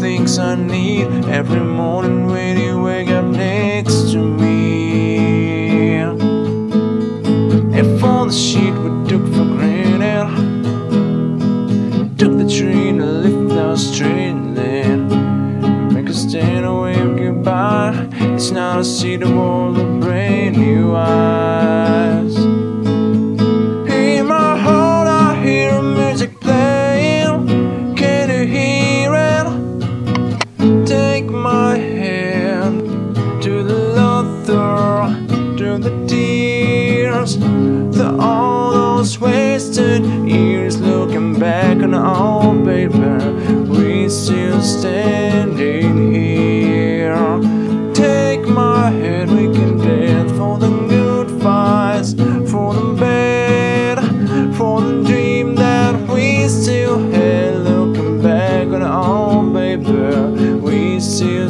things I need every morning when you wake up next to me. And for the shit we took for granted, took the train to lift our straight line, make us stand away and goodbye. It's now to see the world with brand new eyes. In my heart I hear music playing, can you hear it? Take my hand to the laughter, to the tears, to all those wasted years. Looking back on our paper, we still standing here. Take my hand, we can dance for the good fights, for the bad, for the dream that we still had. Looking back on our paper, we still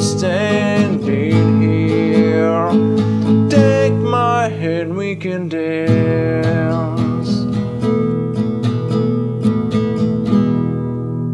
standing here. Take my hand, we can dance.